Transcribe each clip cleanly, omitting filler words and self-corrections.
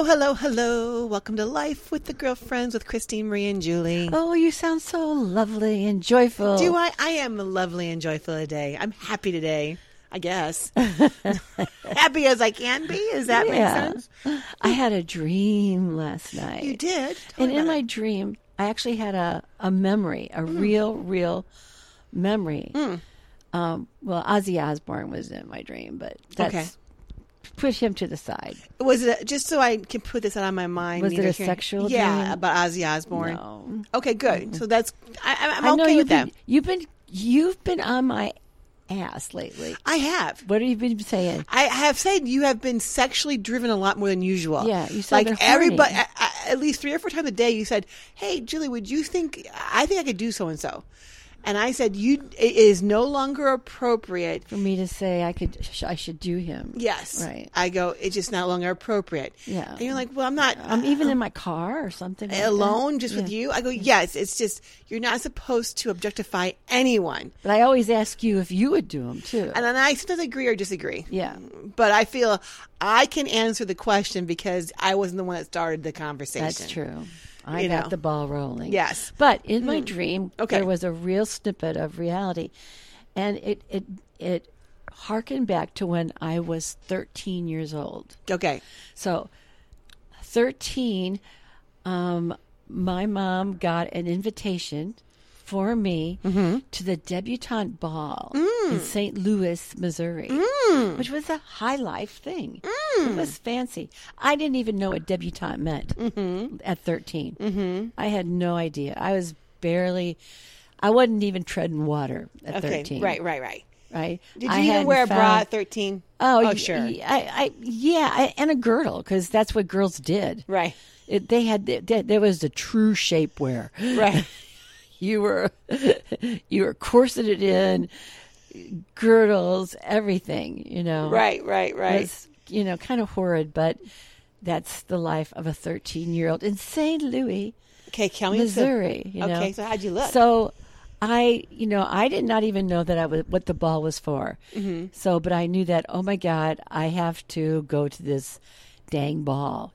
hello, hello. Welcome to Life with the Girlfriends with Christine, Marie, and Julie. Oh, you sound so lovely and joyful. Do I? I am lovely and joyful today. I'm happy today, I guess. Happy as I can be. Does that make sense? I had a dream last night. You did? And in my dream, I actually had a memory, a real memory. Well, Ozzy Osbourne was in my dream, but that's push him to the side. Was it, just so I can put this out on my mind? Was it a sexual dream? Yeah, about Ozzy Osbourne. No. Okay, good. So that's I'm I know okay with that. You've been on my ass lately. I have. What have you been saying? I have said you have been sexually driven a lot more than usual. Yeah, you said like everybody, at least 3 or 4 times a day. You said, "Hey, Julie, would you think? I think I could do so and so." And I said, it is no longer appropriate For me to say I should do him. Yes. Right. I go, it's just no longer appropriate. Yeah. And you're like, well, I'm not. I'm even in my car or something. Like alone, that. just with you. I go, yes, it's just, you're not supposed to objectify anyone. But I always ask you if you would do them too. And then I sometimes agree or disagree. Yeah. But I feel I can answer the question because I wasn't the one that started the conversation. That's true. I got the ball rolling. Yes. But in my dream, Okay. there was a real snippet of reality. And it harkened back to when I was 13 years old. Okay. So 13, my mom got an invitation for me to the debutante ball in St. Louis, Missouri, which was a high life thing. It was fancy. I didn't even know what debutante meant at 13. I had no idea. I wasn't even treading water at 13. Right. Right? Did you even wear a bra at 13? Oh, sure. And a girdle, because that's what girls did. Right. There was the true shapewear. Right. You were corseted in, girdles, everything, Right. It was, kind of horrid, but that's the life of a 13-year-old in St. Louis, Missouri. Okay, so how'd you look? So I did not even know what the ball was for. So, but I knew that, oh my God, I have to go to this dang ball,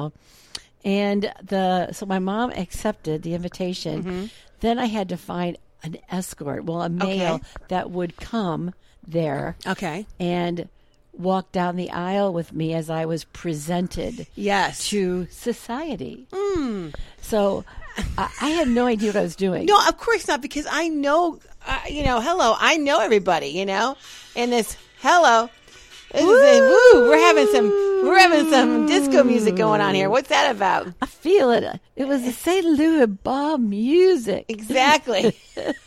And so my mom accepted the invitation. Then I had to find an escort, a male that would come there. Okay. And walk down the aisle with me as I was presented to society. So I had no idea what I was doing. No, of course not, because I know, hello, I know everybody, and this, hello. We're having some disco music going on here. What's that about? I feel it. It was the St. Louis ball music. Exactly.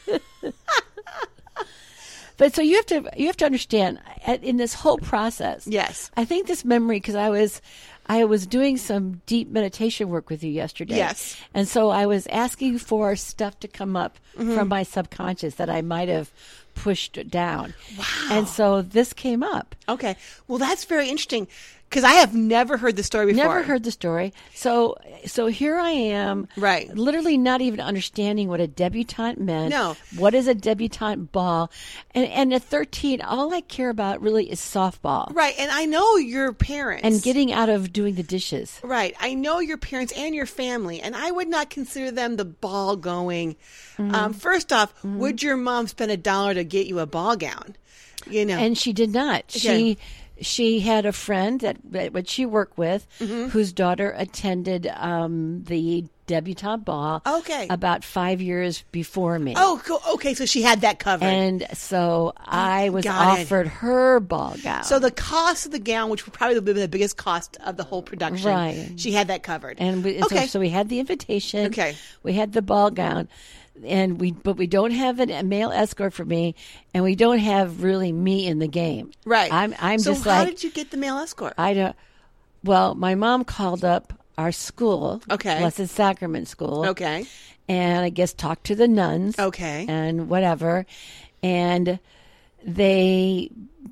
But so you have to understand in this whole process. Yes. I think this memory, because I was doing some deep meditation work with you yesterday. Yes. And so I was asking for stuff to come up from my subconscious that I might have pushed down. Wow. And so this came up. Okay. Well, that's very interesting, because I have never heard the story before. Never heard the story. So here I am. Right. Literally not even understanding what a debutante meant. No. What is a debutante ball? And at 13, all I care about really is softball. Right. And I know your parents. And getting out of doing the dishes. Right. I know your parents and your family, and I would not consider them the ball going. First off, would your mom spend $1 to get you a ball gown? And she did not. Okay. She had a friend that she worked with whose daughter attended the debutante ball about 5 years before me. Oh, cool. Okay, so she had that covered. And so I was offered her ball gown. So the cost of the gown, which would probably be the biggest cost of the whole production, right. She had that covered. And so we had the invitation. Okay. We had the ball gown. But we don't have a male escort for me, and we don't have really me in the game. Right. I'm so just how did you get the male escort? I don't. Well, my mom called up our school, Blessed Sacrament School, and I guess talked to the nuns, and whatever, and they,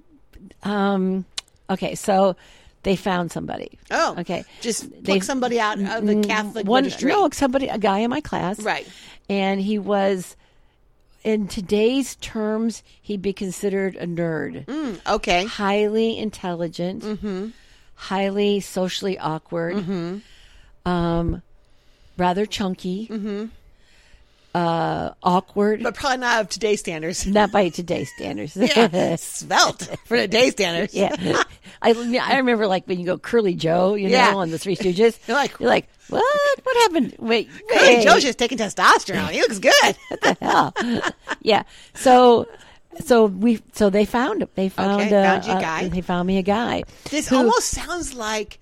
so they found somebody. Oh, okay. Just pick somebody out of the Catholic registry. No, a guy in my class, right. And he was, in today's terms, he'd be considered a nerd. Okay. Highly intelligent, highly socially awkward, rather chunky, awkward. But probably not of today's standards. Not by today's standards. Yeah, svelte for today's standards. Yeah. I remember like when you go Curly Joe, on the Three Stooges. You're like, what? What happened? Wait. Curly Joe's just taking testosterone. He looks good. What the hell? Yeah. So they found him. They found you a guy. They found me a guy. This almost sounds like,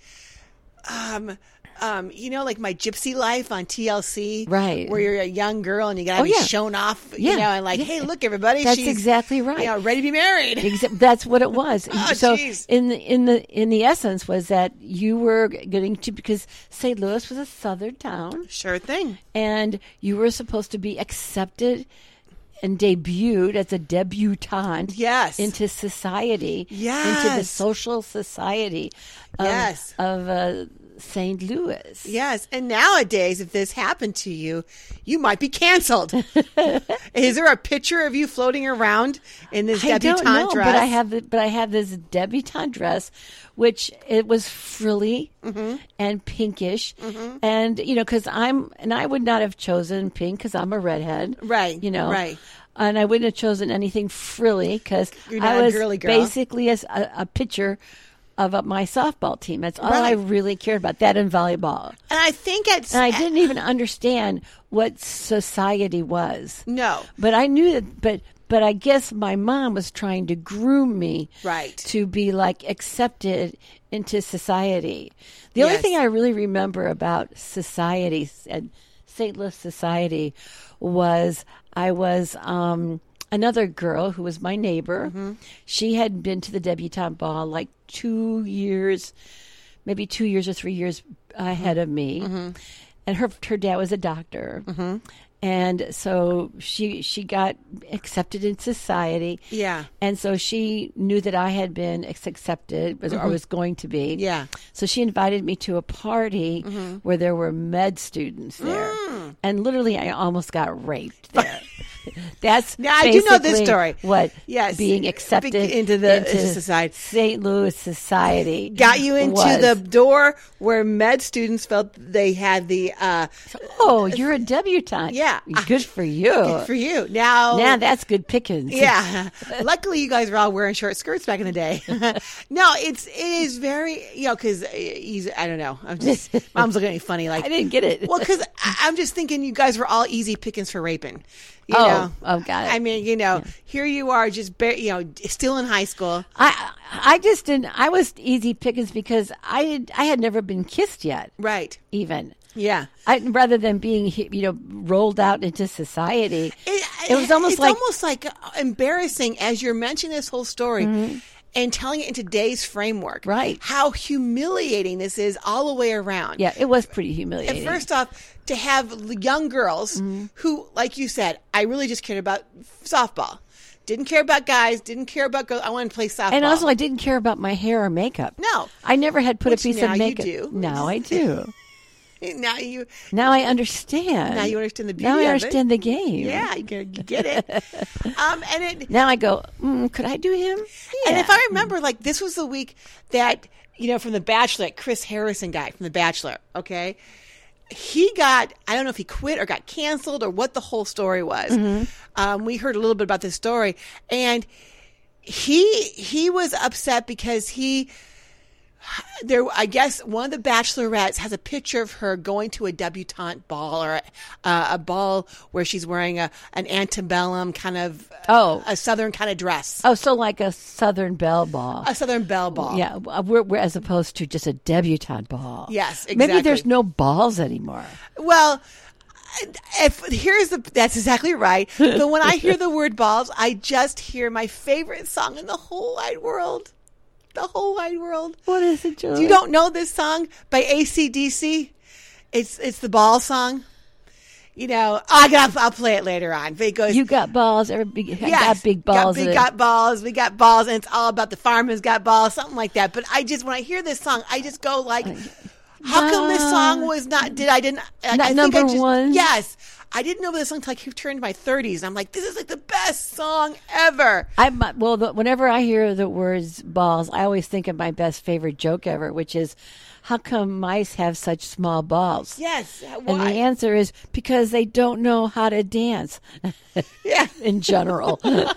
like My Gypsy Life on TLC, right? Where you're a young girl and you gotta be shown off, and like, hey, look, everybody, that's she's exactly right. Ready to be married. That's what it was. So geez. in the essence was that you were getting to, because St. Louis was a southern town, sure thing, and you were supposed to be accepted and debuted as a debutante into society, into the social society of St. Louis. Yes, and nowadays, if this happened to you, you might be canceled. Is there a picture of you floating around in this debutante dress? But I have this debutante dress, which it was frilly and pinkish, and because I would not have chosen pink because I'm a redhead, right? Right. And I wouldn't have chosen anything frilly because I was basically a picture of my softball team. That's all I really cared about, that and volleyball. And I think and I didn't even understand what society was. No. But I knew that, but I guess my mom was trying to groom me to be like accepted into society. The only thing I really remember about society and St. Louis society was I was another girl who was my neighbor. She had been to the debutante ball like 2 years, maybe 2 years or 3 years ahead of me. And her dad was a doctor. And so she got accepted in society. Yeah. And so she knew that I had been accepted, or was going to be. Yeah. So she invited me to a party where there were med students there. And literally I almost got raped there. That's now I do know this story. What being accepted into society, St. Louis society, got you into the door where med students felt they had the. You're a debutante. Yeah, good for you. Good for you. Now that's good pickings. Yeah. Luckily, you guys were all wearing short skirts back in the day. No, it is very because I don't know. I'm just mom's looking at me funny like I didn't get it. Well, because I'm just thinking you guys were all easy pickings for raping. You know? Got it. I mean, here you are, just still in high school. I just didn't. I was easy pickings because I had never been kissed yet. Right. Even. Yeah. Rather than being rolled out into society, it was almost like embarrassing as you're mentioning this whole story. And telling it in today's framework. Right. How humiliating this is all the way around. Yeah, it was pretty humiliating. And first off, to have young girls who, like you said, I really just cared about softball. Didn't care about guys, didn't care about girls. I wanted to play softball. And also, I didn't care about my hair or makeup. No. I never had put a piece of makeup. You do. Now I do. Now I understand. Now you understand the beauty of it. Now I understand the game. Yeah, you get it. Now I go, could I do him? Yeah. And if I remember, this was the week that, from The Bachelor, Chris Harrison guy from The Bachelor, okay? He got, I don't know if he quit or got canceled or what the whole story was. We heard a little bit about this story. And he was upset because I guess one of the bachelorettes has a picture of her going to a debutante ball or a ball where she's wearing an antebellum kind of a southern kind of dress. Oh, so like a Southern Belle ball. A Southern Belle ball. Yeah, we're as opposed to just a debutante ball. Yes, exactly. Maybe there's no balls anymore. Well, that's exactly right. But when I hear the word balls, I just hear my favorite song in the whole wide world. The whole wide world. What is it, Joey? You don't know this song by AC/DC? It's the ball song. I'll play it later on. But it goes, you got balls. Everybody got big balls. We got balls. We got balls, and it's all about the farmers got balls, something like that. But when I hear this song, I just go like, how come this song was not? Not number one? Yes. I didn't know this song until I turned my 30s. And I'm like, this is like the best song ever. Whenever I hear the words balls, I always think of my best favorite joke ever, which is, how come mice have such small balls? Yes. And Why? the answer is because they don't know how to dance. Yeah. In general.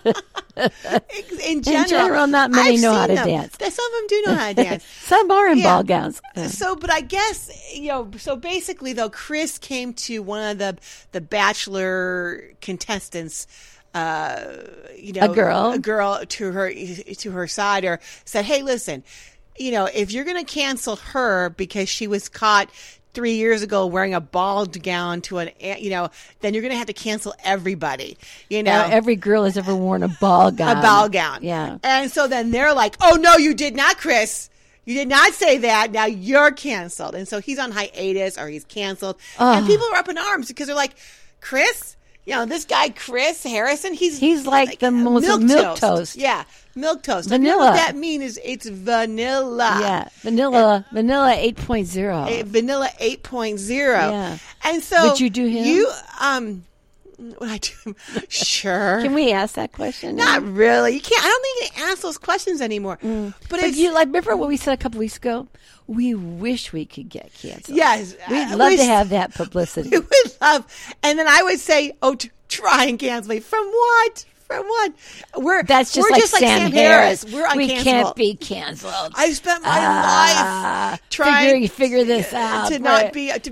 In general, not many I've know how seen to them. dance. Some of them do know how to dance. Some are in Yeah. ball gowns. So, but I guess, so basically though, Chris came to one of the Bachelor contestants, A girl to her side, or said, hey, listen, if you're going to cancel her because she was caught 3 years ago wearing a ball gown to then you're going to have to cancel everybody, Now, every girl has ever worn a ball gown. A ball gown. Yeah. And so then they're like, oh, no, you did not, Chris. You did not say that. Now you're canceled. And so he's on hiatus or he's canceled. And people are up in arms because they're like, Chris, this guy, Chris Harrison, he's like the most milk toast. Yeah. Milk toast. Vanilla. What that means is it's vanilla. Yeah. Vanilla 8.0. Vanilla 8.0. Yeah. And so would you do him? Would I do him? Sure. Can we ask that question? Not really. You can't. I don't think you can ask those questions anymore. But it's, remember what we said a couple weeks ago? We wish we could get canceled. Yes. We'd love to have that publicity. We would love. And then I would say, try and cancel me. From what? From what? We're just like Sam Harris. We're uncancelable. We can't be canceled. I spent my life trying to figure this out to not be to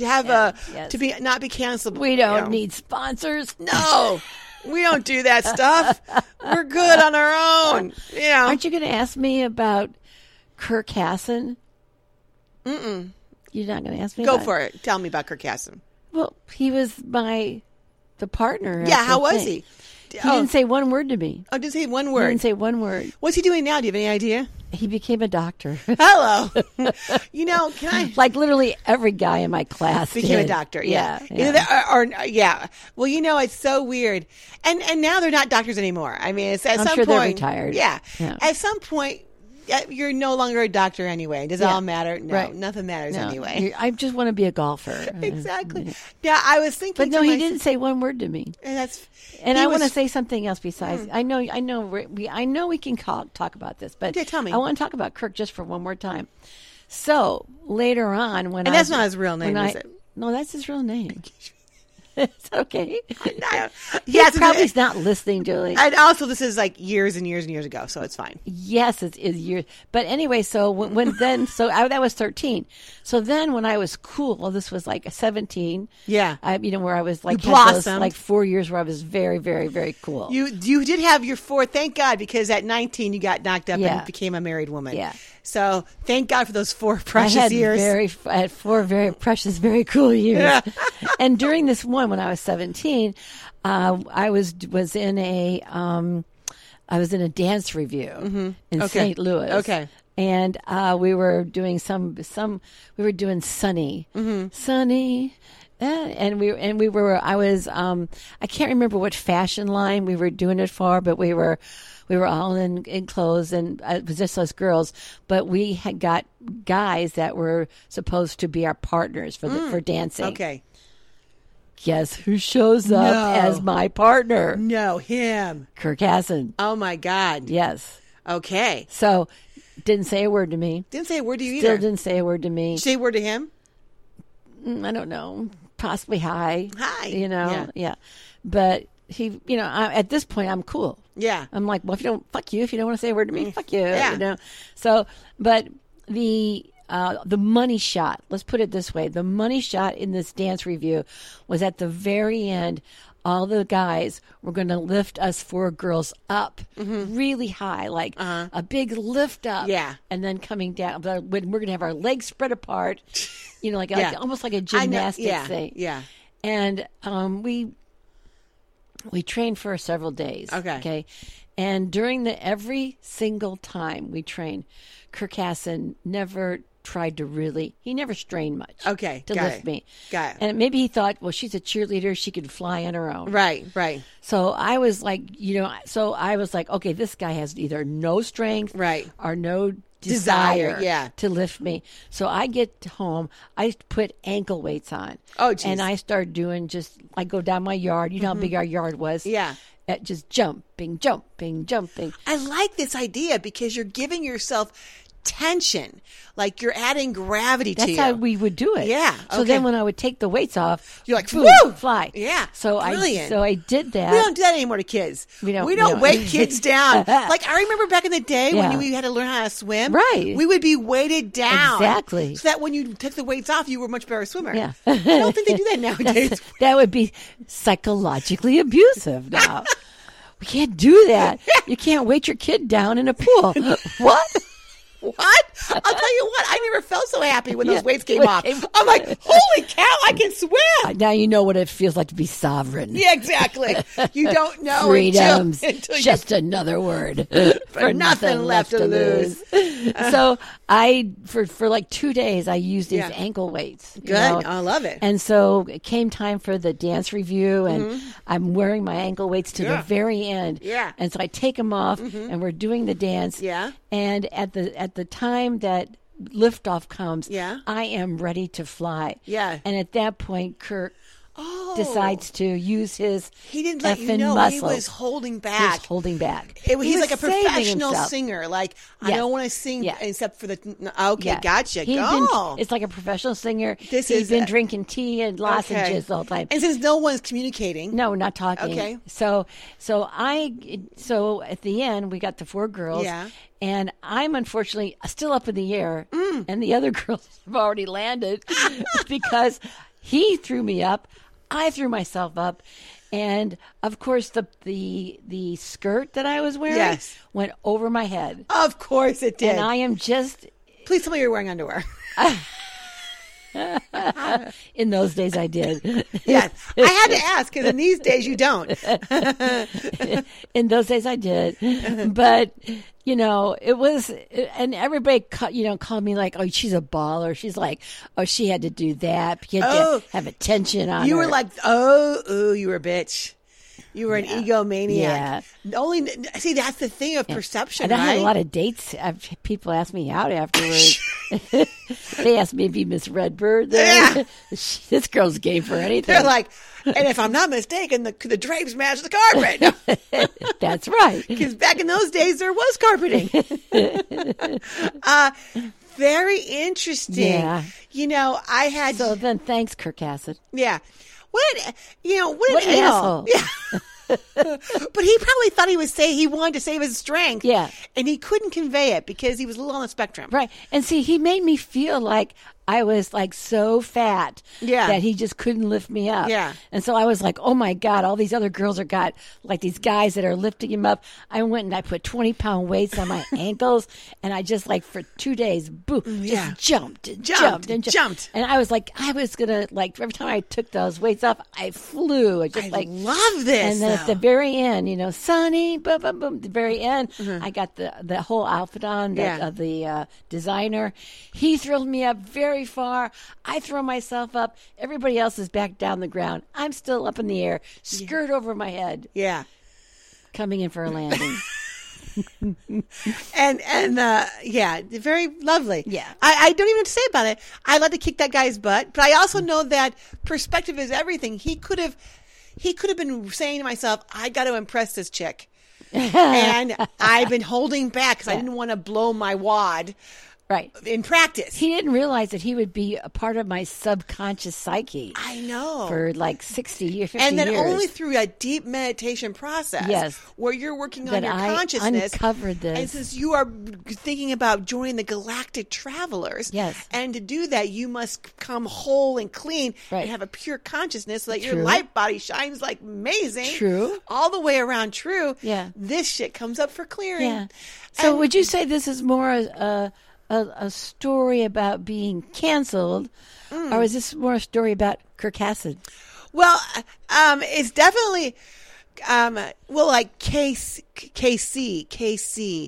be not be canceled. We don't need sponsors. No, we don't do that stuff. We're good on our own. Aren't you going to ask me about Kirk Hasson? Mm-mm. You're not going to ask me. Go for it. Tell me about Kirk Hasson. Well, he was the partner. Yeah, how was he? He didn't say one word to me. Oh, didn't say one word. He didn't say one word. What's he doing now? Do you have any idea? He became a doctor. Hello. Can I? Like literally every guy in my class became did. a doctor. Yeah. Yeah. Well, it's so weird. And now they're not doctors anymore. I mean, it's at I'm some sure point. They're retired. Yeah. At some point, you're no longer a doctor anyway. Does it all matter? No, right. Nothing matters anyway. I just want to be a golfer. Exactly. Yeah, I was thinking. But no, he didn't say one word to me. And I want to say something else besides. I know we can talk about this, but tell me. I want to talk about Kirk just for one more time. So later on, that's not his real name, is it? No, that's his real name. It's okay. Yes, probably not listening, Julie. And also, this is like years and years and years ago, so it's fine. Yes, it is years. But anyway, so that was 13. So then, when I was cool, this was like 17. Yeah, where I was like blossomed. Like 4 years where I was very, very, very cool. You did have your 4. Thank God, because at 19 you got knocked up and became a married woman. Yeah. So thank God for those 4 precious years. I had 4 very precious, very cool years. Yeah. And during this one, when I was 17, I was in a dance review in St. Louis. Okay. And we were doing we were doing Sunny. Sunny. I can't remember what fashion line we were doing it for, but we were all in clothes, and it was just us girls. But we had got guys that were supposed to be our partners for dancing. Okay. Guess who shows up as my partner? No, him. Kirk Hasson. Oh my God. Yes. Okay. So, didn't say a word to me. Didn't say a word to you Still either. didn't say a word to me. Did you say a word to him? I don't know. Possibly hi. Hi. Yeah. But he, at this point, I'm cool. Yeah. I'm like, well, if you don't want to say a word to me, fuck you. Yeah. So, but the money shot, let's put it this way. The money shot in this dance review was at the very end. All the guys were going to lift us 4 girls up really high, like a big lift up. Yeah. And then coming down. But we're going to have our legs spread apart, like almost like a gymnastics thing. Yeah. And we trained for several days. Okay. And during every single time we trained, Kirk Hasson never tried to he never strained much. Okay. To lift me. Got it. And maybe he thought, well, she's a cheerleader. She could fly on her own. Right. So I was like, okay, this guy has either no strength. Right. Or no Desire, yeah. to lift me. So I get home, I put ankle weights on. Oh, geez. And I start doing I go down my yard. You know how big our yard was? Yeah. At just jumping. I like this idea because you're giving yourself tension, like you're adding gravity to you. That's how we would do it. Yeah. So then when I would take the weights off, you're like, boom, woo! fly. Yeah. So brilliant. I did that. We don't do that anymore to kids. We don't weight kids down. Like I remember back in the day Yeah. when we had to learn how to swim. Right. We would be weighted down. Exactly. So that when you took the weights off, you were a much better swimmer. Yeah. I don't think they do that nowadays. That would be psychologically abusive now. We can't do that. You can't weight your kid down in a pool. What? What? I'll tell you what, I never felt so happy when those weights came when off. it came I'm like, holy cow, I can swim. Now you know what it feels like to be sovereign. Yeah, exactly. You don't know Freedom's until just another word for nothing left to lose. So I, for like 2 days, I used these Yeah. ankle weights. Good. I love it. And so it came time for the dance review, and I'm wearing my ankle weights to the very end. Yeah. And so I take them off, and we're doing the dance. Yeah. And at the time that liftoff comes, Yeah. I am ready to fly. Yeah. And at that point, Kirk Oh. decides to use his He didn't let you effing know muscles. he was holding He back. was holding back. He's was like a saving professional himself. singer. Like, I Yes. don't want to sing Yeah. except for the... Okay, Yeah. gotcha. He'd Go. it's like a professional singer. This He's is been a- drinking tea and lozenges the whole time. And since no one's communicating... No, not talking. Okay. So at the end we got the 4 girls. Yeah. And I'm unfortunately still up in the air, and the other girls have already landed because he threw me up, I threw myself up, and of course the skirt that I was wearing Yes. went over my head, Of course it did. and I am just. Please tell me you're wearing underwear. In those days, I did. Yes. I had to ask because in these days you don't. In those days, I did. But, it was, and everybody, called me like, oh, she's a baller. She's like, oh, she had to do that. You had Oh. to have attention on You her. were like, ooh, you were a bitch. You were an egomaniac. See, that's the thing of perception, And I right? had a lot of dates. People asked me out afterwards. They asked me to be Miss Redbird. Yeah. This girl's game for anything. They're like, and if I'm not mistaken, the drapes match the carpet. That's right. Because back in those days, there was carpeting. Very interesting. Yeah. I had... So then, thanks, Kirk Hassett. Yeah. What an asshole. Yeah. But he probably thought he wanted to save his strength. Yeah. And he couldn't convey it because he was a little on the spectrum. Right. And see, he made me feel like I was like so fat that he just couldn't lift me up. Yeah. And so I was like, oh my God, all these other girls are got like these guys that are lifting him up. I went and I put 20-pound weights on my ankles, and I just like for 2 days, boom, just jumped and jumped and jumped. And I was like, I was going to like, every time I took those weights off, I flew. I love this. And then at the very end, Sonny, boom, boom, boom, the very end, I got the whole outfit on of the designer. He thrilled me up very far. I throw myself up. Everybody else is back down the ground. I'm still up in the air, skirt over my head. Yeah. Coming in for a landing. And very lovely. Yeah. I don't even know what to say about it. I like to kick that guy's butt, but I also know that perspective is everything. He could have been saying to myself, I got to impress this chick. And I've been holding back because I didn't want to blow my wad. Right. In practice. He didn't realize that he would be a part of my subconscious psyche. I know. For like 60 years, 50 and then years. only through a deep meditation process. Yes. Where you're working on That your I consciousness. uncovered this. And since you are thinking about joining the Galactic Travelers. Yes. And to do that, you must come whole and clean. Right. And have a pure consciousness so that your True. light body shines like amazing. True. All the way around true. Yeah. This shit comes up for clearing. Yeah. So And- would you say this is more a story about being canceled, or is this more a story about Kirk Hassett? Well, it's definitely, like KC.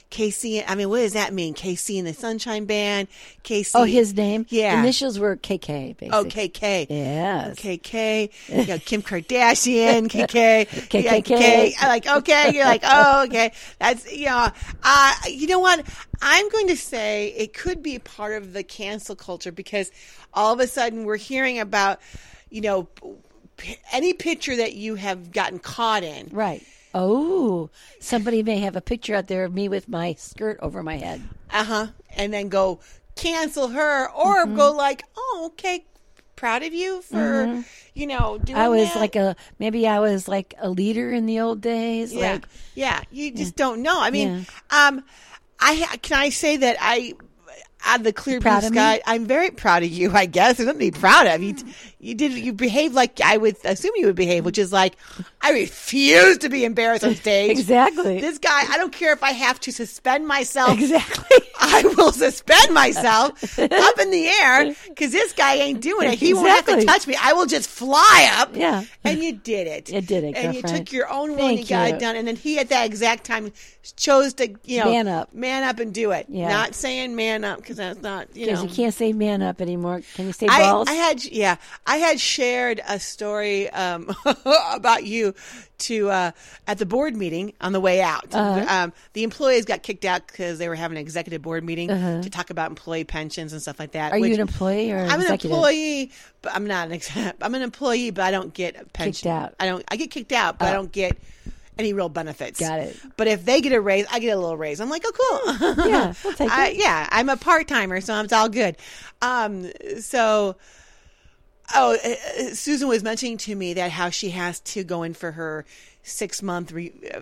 KC. I mean, what does that mean? KC and the Sunshine Band. KC. Oh, his name? Yeah. Initials were KK, basically. Oh, KK. Yes. KK. You know, Kim Kardashian. KK. KKK. I'm like, okay. You're like, oh, okay. That's, you know what? I'm going to say it could be part of the cancel culture because all of a sudden we're hearing about, you know, any picture that you have gotten caught in. Right. Oh, somebody may have a picture out there of me with my skirt over my head. And then go cancel her or go like, oh, okay, proud of you for, you know, doing I was that. maybe I was like a leader in the old days. Yeah. Like, You just don't know. I mean, can I say that out of the clear blue proud of me? sky, I'm very proud of you, I guess. There's nothing to be proud of. You behaved like I would assume you would behave, which is like, I refuse to be embarrassed on stage. Exactly. This guy, I don't care if I have to suspend myself. Exactly. I will suspend myself up in the air because this guy ain't doing it. He won't have to Exactly. touch me. I will just fly up. Yeah. And you did it. You did it, And you girlfriend. took your own will and you Thank got you. it done. And then he, at that exact time, chose to, you know, Man up. and do it. Yeah. Not saying man up because that's not, you Because know. you can't say man up anymore. Can you say balls? I had shared a story about you to at the board meeting on the way out. The employees got kicked out because they were having an executive board meeting to talk about employee pensions and stuff like that. Are you an employee or an I'm executive? an employee, but I'm not I'm an employee, but I don't get a pension. Kicked out. I get kicked out, but I don't get any real benefits. Got it. But if they get a raise, I get a little raise. I'm like, oh, cool. Yeah, we'll take it. Yeah, I'm a part-timer, so it's all good. Susan was mentioning to me that how she has to go in for her 6-month,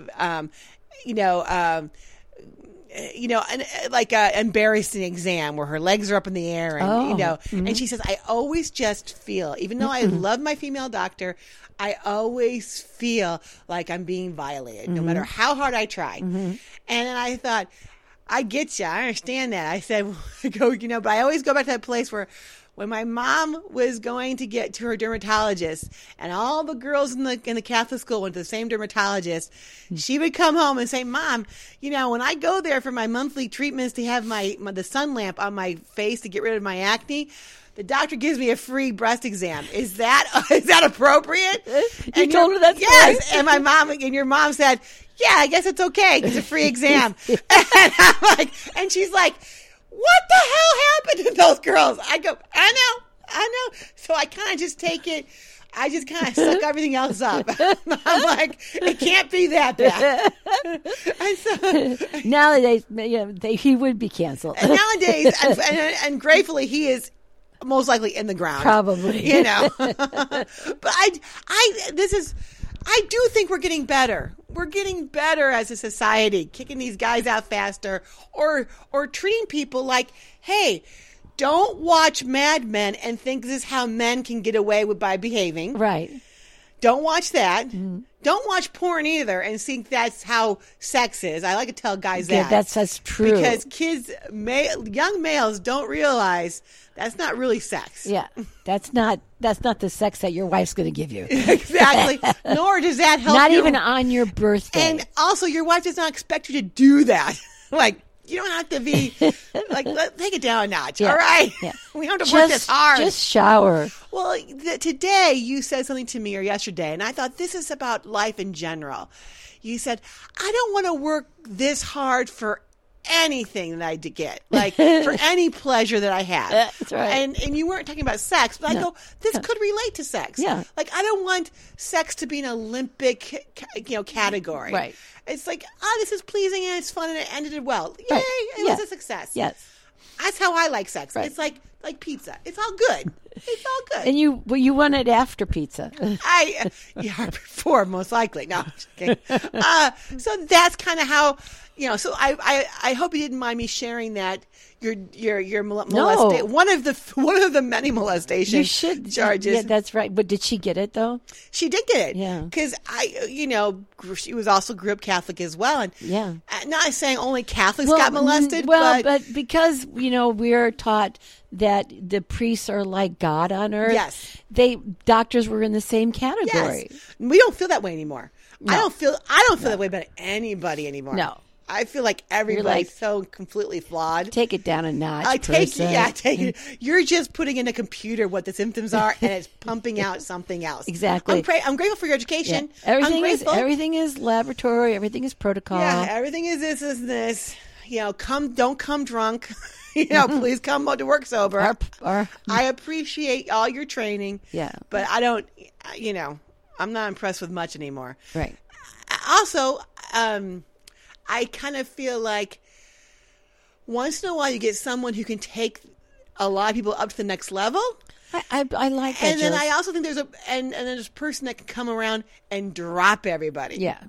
embarrassing exam where her legs are up in the air and and she says, I always just feel, even though I love my female doctor, I always feel like I'm being violated no matter how hard I try. And then I thought, I get you. I understand that. I said, but I always go back to that place where when my mom was going to get to her dermatologist and all the girls in the Catholic school went to the same dermatologist, she would come home and say, Mom, when I go there for my monthly treatments to have the sun lamp on my face to get rid of my acne, the doctor gives me a free breast exam. Is that appropriate? You told her that story? Yes. And your mom said, yeah, I guess it's okay. It's a free exam. And I'm like, and she's like, what the hell happened to those girls? I go, I know. So I kind of just take it. I just kind of suck everything else up. I'm like, it can't be that bad. And so nowadays, he would be canceled. And nowadays, and gratefully, he is most likely in the ground. Probably. But I do think we're getting better. We're getting better as a society, kicking these guys out faster or treating people like, hey, don't watch Mad Men and think this is how men can get away by behaving. Right. Don't watch that. Mm-hmm. Don't watch porn either and think that's how sex is. I like to tell guys that. That's true. Because young males don't realize that's not really sex. Yeah. That's not the sex that your wife's going to give you. Exactly. Nor does that help. Not even on your birthday. And also, your wife does not expect you to do that. Like, you don't have to be like, take it down a notch. Yeah. All right. Yeah. We don't have to work this hard. Just shower. Well, today you said something to me, or yesterday, and I thought this is about life in general. You said, I don't want to work this hard for anything that I get, like for any pleasure that I have. That's right. And you weren't talking about sex, but I go, this could relate to sex. Yeah. Like, I don't want sex to be an Olympic, category. Right. It's like, this is pleasing and it's fun and it ended well. Yay, right. it was a success. Yes. That's how I like sex. Right. It's like pizza. It's all good. It's all good. And you want it after pizza. Before, most likely. No, I'm just kidding. So that's kind of how, so I hope you didn't mind me sharing that. Your molestation, one of the many molestation charges. Yeah, that's right. But did she get it though? She did get it. Yeah. Because she was also grew up Catholic as well, and yeah, not saying only Catholics got molested. But because we're taught that the priests are like God on earth. Yes. Doctors were in the same category. Yes. We don't feel that way anymore. No. I don't feel that way about anybody anymore. No. I feel like everybody's so completely flawed. Take it down a notch. Take it. You're just putting in a computer what the symptoms are, and it's pumping out something else. Exactly. I'm grateful for your education. Yeah. Everything is laboratory. Everything is protocol. Yeah, everything is this. Don't come drunk. Please come to work sober. I appreciate all your training. Yeah. But I don't, I'm not impressed with much anymore. Right. Also, I kind of feel like once in a while you get someone who can take a lot of people up to the next level. I like that. And then I also think there's there's a person that can come around and drop everybody. Yeah.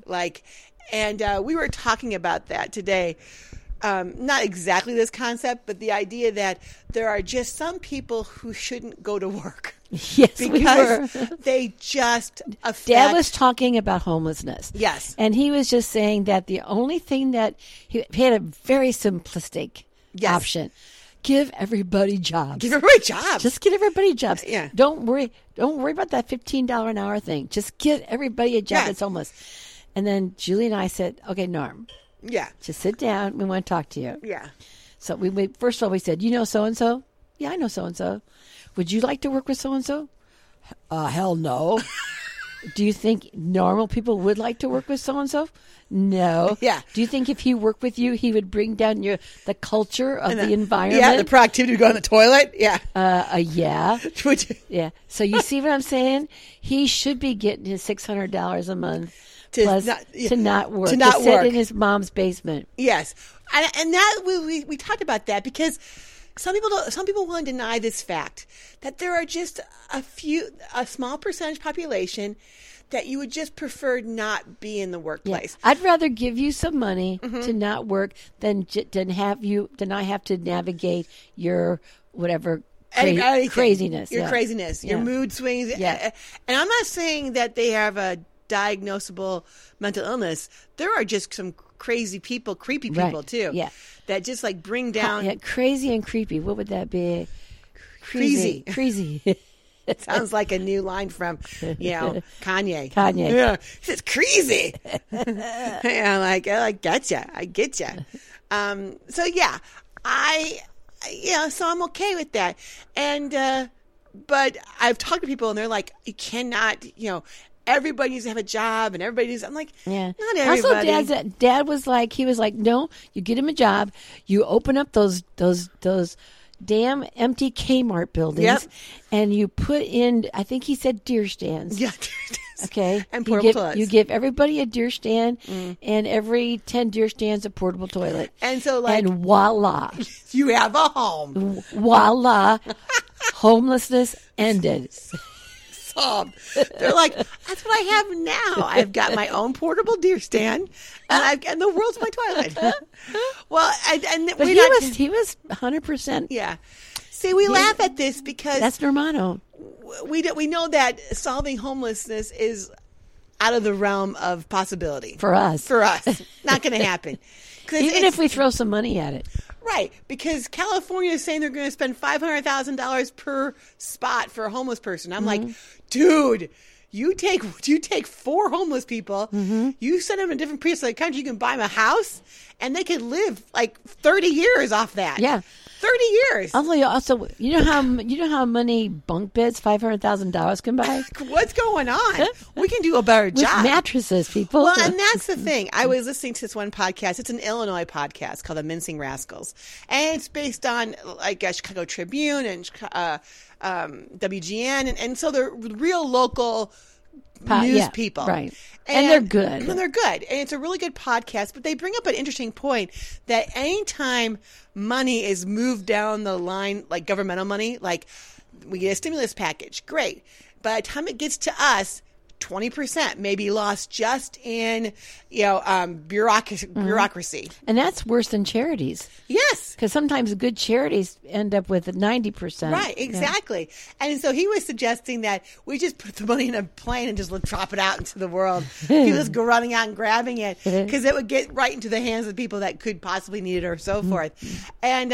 We were talking about that today. Not exactly this concept, but the idea that there are just some people who shouldn't go to work. Yes, because they just affect. Dad was talking about homelessness. Yes. And he was just saying that the only thing that he had a very simplistic option. Give everybody jobs. Give everybody jobs. Just get everybody jobs. Yeah. Don't worry about that $15 an hour thing. Just get everybody a job that's homeless. And then Julie and I said, okay, Norm. Yeah. Just sit down. We want to talk to you. Yeah. So we first of all, we said, you know so-and-so? Yeah, I know so-and-so. Would you like to work with so-and-so? Hell no. Do you think normal people would like to work with so-and-so? No. Yeah. Do you think if he worked with you, he would bring down the culture of the environment? Yeah, the productivity to go on the toilet? Yeah. Yeah. Yeah. So you see what I'm saying? He should be getting his $600 a month to not work. To sit in his mom's basement. Yes. And that we talked about that because some people want to deny this fact that there are just a small percentage population that you would just prefer not be in the workplace. Yeah. I'd rather give you some money to not work than I have to navigate your whatever craziness. Your craziness, your mood swings. Yeah. And I'm not saying that they have a diagnosable mental illness. There are just some crazy people, creepy people too. Yeah. That just bring down. Crazy and creepy. What would that be? Crazy. It sounds like a new line from, Kanye. Kanye. Yeah. He says crazy. I getcha. I getcha. So yeah, so I'm okay with that. And, but I've talked to people and they're like, you cannot, everybody needs to have a job and everybody needs, I'm like, not everybody. Also, Dad was like, no, you get him a job, you open up those damn empty Kmart buildings, and you put in, I think he said deer stands. Yeah, deer stands. Okay. And portable toilets. You give everybody a deer stand, and every 10 deer stands a portable toilet. And so, and voila. You have a home. Voila. Homelessness ended. They're like, that's what I have now. I've got my own portable deer stand, and the world's my toilet. Well, but he was 100%. Yeah. See, we laugh at this because that's Normano. We know that solving homelessness is out of the realm of possibility for us. Not going to happen. Even if we throw some money at it. Right, because California is saying they're going to spend $500,000 per spot for a homeless person. I'm like, dude, you take 4 homeless people, you send them to different parts of the country, you can buy them a house, and they could live 30 years off that. Yeah. 30 years. Also, you know how many bunk beds $500,000 can buy? What's going on? We can do a better job. With mattresses, people. Well, and that's the thing. I was listening to this one podcast. It's an Illinois podcast called The Mincing Rascals, and it's based on Chicago Tribune and WGN, and so they're real local news people. Right. And they're good. And they're good. And it's a really good podcast, but they bring up an interesting point that anytime money is moved down the line, like governmental money, like we get a stimulus package, great. By the time it gets to us, 20% may be lost just in, bureaucracy. And that's worse than charities. Yes. Because sometimes good charities end up with 90%. Right, exactly. Yeah. And so he was suggesting that we just put the money in a plane and just drop it out into the world. People just go running out and grabbing it because it would get right into the hands of people that could possibly need it or so forth. And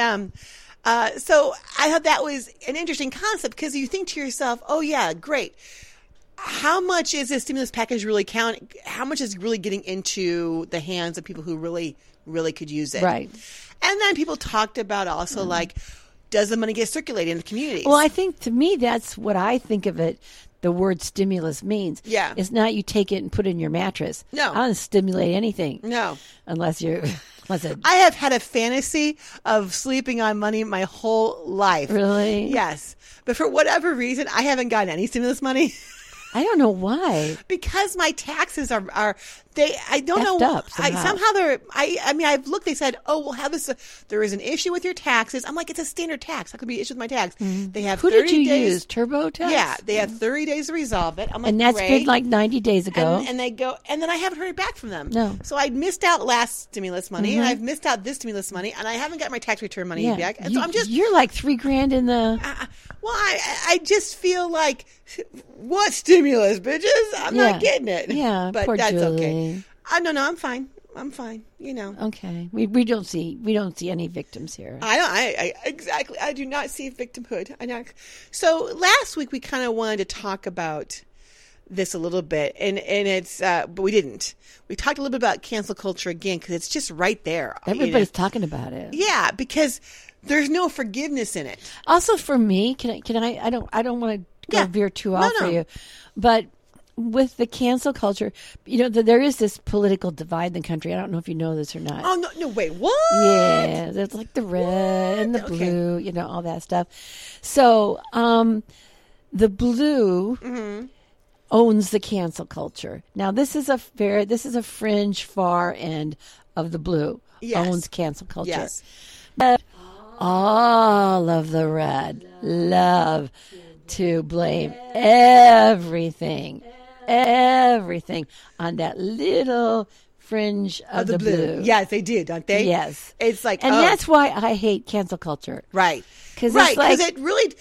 so I thought that was an interesting concept because you think to yourself, oh, yeah, great. how much is this stimulus package really count? How much is really getting into the hands of people who really, really could use it? Right. And then people talked about also like, does the money get circulated in the communities? Well, I think to me, that's what I think of it. The word stimulus means. Yeah. It's not you take it and put it in your mattress. No. I don't stimulate anything. No. Unless you're. I have had a fantasy of sleeping on money my whole life. Really? Yes. But for whatever reason, I haven't gotten any stimulus money. I don't know why. Because my taxes are I don't Effed know. up somehow. Somehow they're, I mean, I've looked, they said, oh, we'll have this, there is an issue with your taxes. I'm like, it's a standard tax. How could be an issue with my tax? They have Who 30 did you days. use? TurboTax? Yeah. They have 30 days to resolve it. I'm like, And that's great. been like 90 days ago. And they go, and then I haven't heard back from them. No. So I missed out last stimulus money, and I've missed out this stimulus money, and I haven't got my tax return money back. And so I'm just, You're like $3,000 in the. well, I just feel like, what stimulus, bitches? I'm not getting it. Yeah, but poor that's Julie. okay. No, I'm fine. I'm fine. You know. Okay, we don't see any victims here. I exactly. I do not see victimhood. So last week we kind of wanted to talk about this a little bit, and it's but we didn't. We talked a little bit about cancel culture again because it's just right there. Everybody's talking about it. Yeah, because there's no forgiveness in it. Also, for me, can I? I don't want to veer too off for you, but with the cancel culture, there is this political divide in the country. I don't know if you know this or not. Oh no! Wait, what? Yeah, there's like the red and the blue, all that stuff. So, the blue owns the cancel culture. Now, this is a fringe far end of the blue owns cancel culture. Yes. All of the red love to blame everything on that little fringe of the blue. Yes, they do, don't they? Yes. It's like, and that's why I hate cancel culture. Right. Because it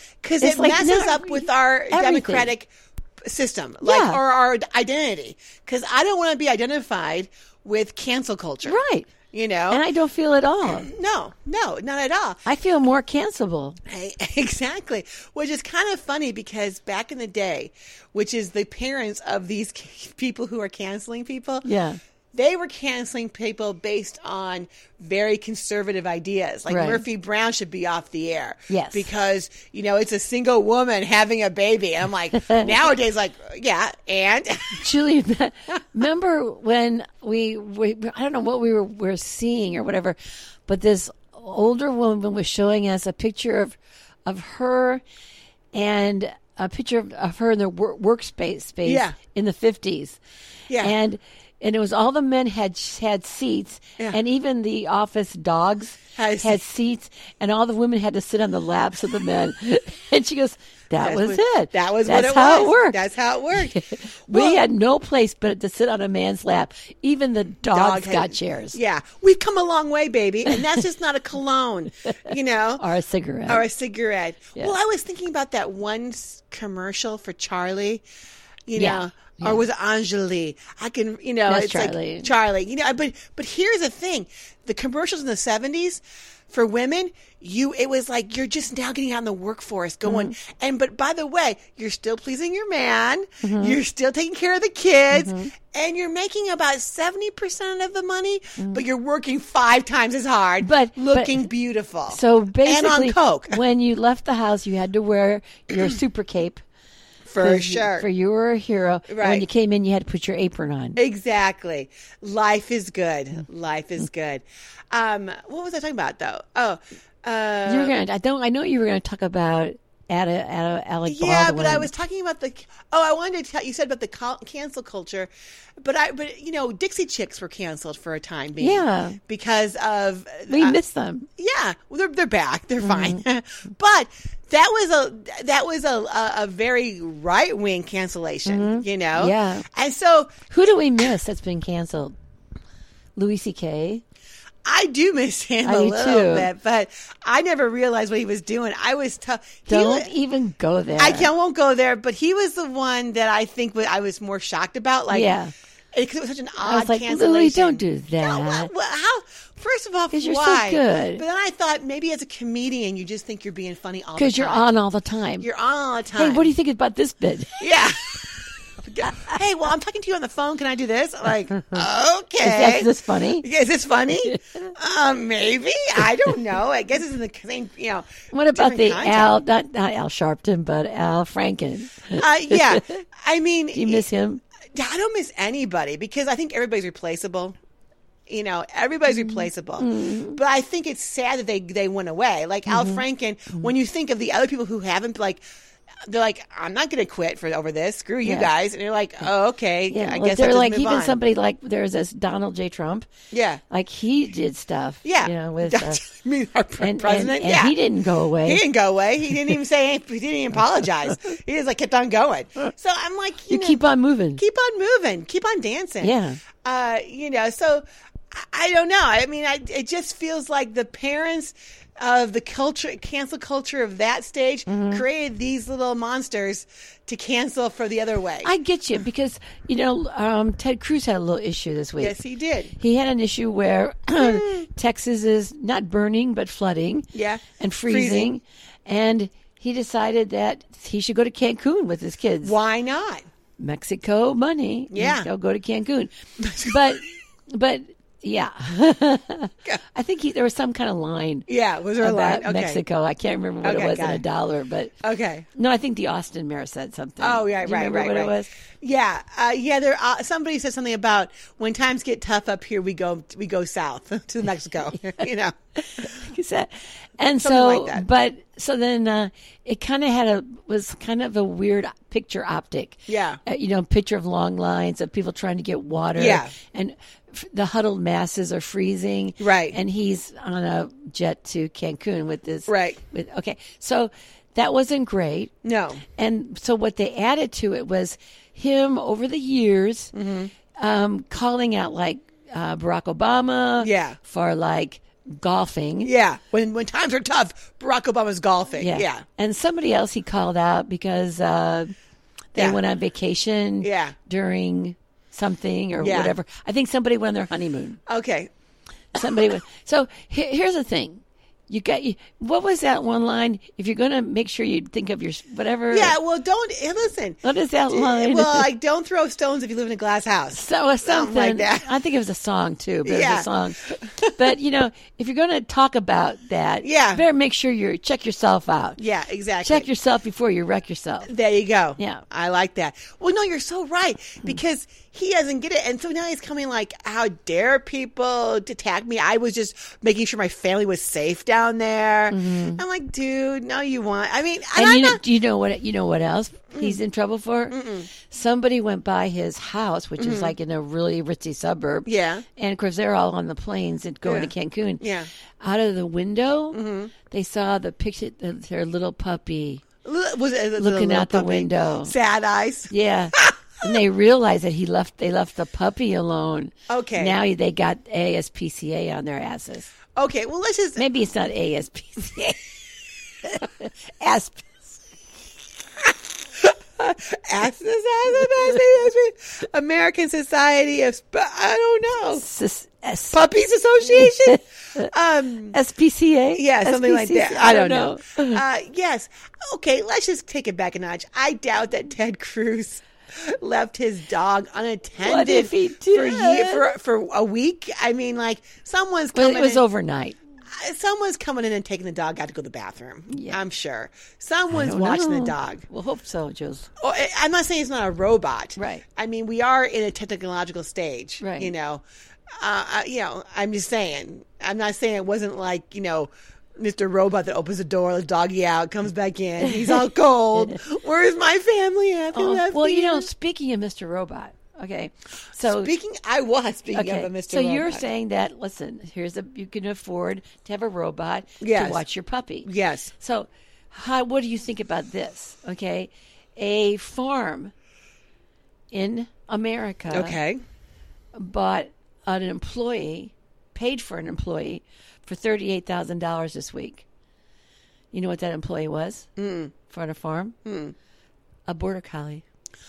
messes up with our democratic system, or our identity. Because I don't want to be identified with cancel culture. Right. And I don't feel at all. No, not at all. I feel more cancelable. Exactly. Which is kind of funny because back in the day, which is the parents of these people who are canceling people. Yeah. They were canceling people based on very conservative ideas. Like Murphy Brown should be off the air. Yes. Because, it's a single woman having a baby. And I'm like, nowadays, and? Julie, remember when we I don't know what we were seeing or whatever, but this older woman was showing us a picture of her and a picture of her in their workspace in the 50s. Yeah. And it was all the men had seats, and even the office dogs had seats, and all the women had to sit on the laps of the men. And she goes, That's what That's how it worked. That's how it worked. We had no place but to sit on a man's lap. Even the dogs got chairs. Yeah. We've come a long way, baby. And that's just not a cologne, Or a cigarette. Yeah. Well, I was thinking about that one commercial for Charlie, Yeah. Or was it Anjali? I can, That's it's Charlie. like Charlie. But here's the thing: the commercials in the 70s for women, it was like you're just now getting out in the workforce, going. But by the way, you're still pleasing your man, you're still taking care of the kids, and you're making about 70% of the money, but you're working 5 times as hard, but looking beautiful. So basically, and on coke. When you left the house, you had to wear your super cape. For sure. For you were a hero. Right. And when you came in, you had to put your apron on. Exactly. Life is good. Life is good. What was I talking about, though? Oh. I know you were going to talk about Alec Baldwin. Yeah, but I was talking about I wanted to tell you said about the cancel culture, but Dixie Chicks were canceled for a time being. Yeah. Because of we miss them. Yeah, well, they're back. They're fine. But that was a very right wing cancellation. Yeah. And so who do we miss that's been canceled? Louis C.K. I do miss him a little bit, but I never realized what he was doing. I was tough. Don't even go there. I won't go there, but he was the one that I think I was more shocked about. Because it was such an odd cancellation. Louis, don't do that. No, how? First of all, because you're so good. But then I thought maybe as a comedian, you just think you're being funny all the time. Because you're on all the time. You're on all the time. Hey, what do you think about this bit? Yeah. Hey, well, I'm talking to you on the phone. Can I do this? I'm like, Is this funny? Yeah, is this funny? Maybe. I don't know. I guess it's in the same, What about the different Al, content. not Al Sharpton, but Al Franken? Yeah. I mean, Do you miss him? I don't miss anybody because I think everybody's replaceable. Everybody's replaceable. But I think it's sad that they went away. Like Al Franken, when you think of the other people who haven't, they're like, I'm not going to quit over this. Screw you guys. And you're like, oh, okay. Yeah, I well, guess they're I'll just like move even on. somebody like there's this Donald J. Trump. Yeah. Like he did stuff. Yeah. With I mean, our president. and yeah. he didn't go away. He didn't go away. He didn't even say anything. He didn't even apologize. He just kept on going. So I'm like, you keep on moving. Keep on moving. Keep on dancing. Yeah. So I don't know. I mean, it just feels like the parents of the cancel culture of that stage created these little monsters to cancel for the other way. I get you because, Ted Cruz had a little issue this week. Yes, he did. He had an issue where Texas is not burning but flooding. Yeah. And freezing. And he decided that he should go to Cancun with his kids. Why not? Mexico money. Yeah. He'll go to Cancun. But yeah. I think there was some kind of line. Yeah, was there a about line? Okay. Mexico. I can't remember what it was in got it. $1, but Okay. no, I think the Austin mayor said something. Oh, yeah, Do you right, remember right, what right. it was? Yeah, There. Somebody said something about when times get tough up here, we go south to Mexico. And Something so, like that. but so then it kind of was kind of a weird picture optic. Yeah. Picture of long lines of people trying to get water. Yeah. And the huddled masses are freezing. Right. And he's on a jet to Cancun with this. Right. Okay. So that wasn't great. No. And so what they added to it was him over the years calling out like Barack Obama. Yeah. For like golfing. Yeah, when times are tough, Barack Obama's golfing. Yeah. And somebody else he called out because they went on vacation Yeah. during something or Yeah. whatever. I think somebody went on their honeymoon. Okay. Somebody went. So here's the thing. What was that one line? If you're going to make sure you think of your whatever. Yeah, well, listen. What is that line? Well, don't throw stones if you live in a glass house. So something like that. I think it was a song too, but it Yeah. was a song. But if you're going to talk about that, Yeah. you better make sure you check yourself out. Yeah, exactly. Check yourself before you wreck yourself. There you go. Yeah. I like that. Well, no, you're so right because he doesn't get it. And so now he's coming like, how dare people attack me? I was just making sure my family was safe down there. I'm like, dude, no, you want. I mean, And do you know what else he's in trouble for? Somebody went by his house, which is like in a really ritzy suburb. Yeah. And of course, they're all on the planes and going to Cancun. Yeah. Out of the window, they saw the picture of their little puppy. Was it Looking little out the puppy? window. Sad eyes. Yeah. And they realized that they left the puppy alone. Okay. Now they got ASPCA on their asses. Okay, well, let's just. Maybe it's not ASPCA. Asp. American Society of I don't know S- Puppies Association. SPCA? Yeah, something like that. SPCA? I don't know. Yes. Okay, let's just take it back a notch. I doubt that Ted Cruz left his dog unattended What if he did? for a week. I mean, like someone's Well, coming. it was overnight. Someone's coming in and taking the dog out to go to the bathroom. Yeah. I'm sure. Someone's Don't watching know. the dog. We'll hope so, Jules. Oh, I'm not saying it's not a robot. Right. I mean, we are in a technological stage. Right. I'm just saying. I'm not saying it wasn't like, Mr. Robot that opens the door, let the doggy out, comes back in. He's all cold. Where's my family at? They left Well, me. speaking of Mr. Robot, okay. So I was speaking okay. of a Mr. So Robot. you're saying that, listen, you can afford to have a robot Yes. to watch your puppy. Yes. So what do you think about this? Okay. A farm in America Okay. bought an employee, paid for an employee for $38,000 this week. You know what that employee was for a farm? A border collie.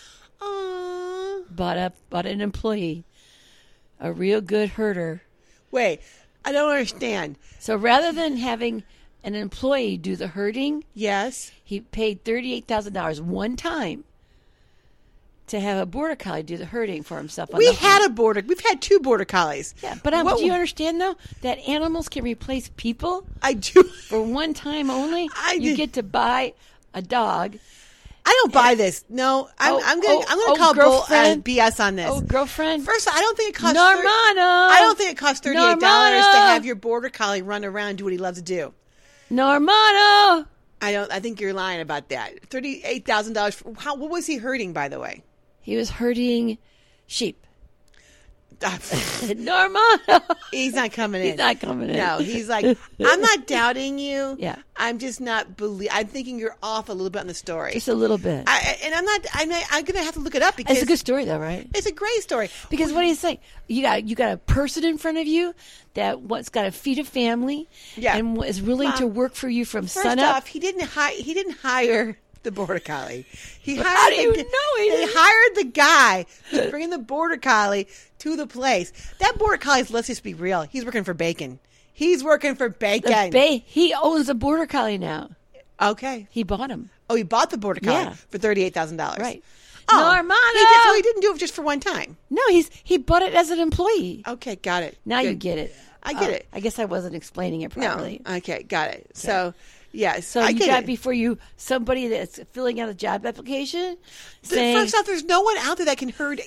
Bought an employee, a real good herder. Wait, I don't understand. So rather than having an employee do the herding, Yes. he paid $38,000 one time to have a border collie do the herding for himself. On We've the farm. had 2 border collies. Yeah, but do you understand though that animals can replace people I do. for one time only? do. You get to buy a dog. I don't buy this. No, I'm gonna call girlfriend. BS on this. Oh, girlfriend. First, I don't think it costs. Normano. I don't think it costs $38 to Normano. have your border collie run around and do what he loves to do. Normano. I think you're lying about that. $38,000. What was he hurting, by the way? He was herding sheep. Normano. He's not coming in. He's not coming in. No, he's like, I'm not doubting you. Yeah. I'm just not I'm thinking you're off a little bit on the story. Just a little bit. I'm going to have to look it up because It's a good story, though, right? it's a great story. Because what do you say? You got a person in front of you that's got to feed a family, Yeah. and is willing to work for you from First sun up. off, he didn't hire the border collie. He hired How do you know he didn't? hired the guy who's bringing the border collie to the place. That border collie, let's just be real, he's working for bacon. He's working for bacon. He owns a border collie now. Okay. He bought him. Oh, he bought the border collie Yeah. for $38,000. Right. Oh, Normano. he didn't do it just for one time. No, he bought it as an employee. Okay, got it. Now Good. you get it. I get it. I guess I wasn't explaining it No. properly. Okay, got it. So, yes, So I you get got it. before you somebody that's filling out a job application saying, First off, there's no one out there that can herd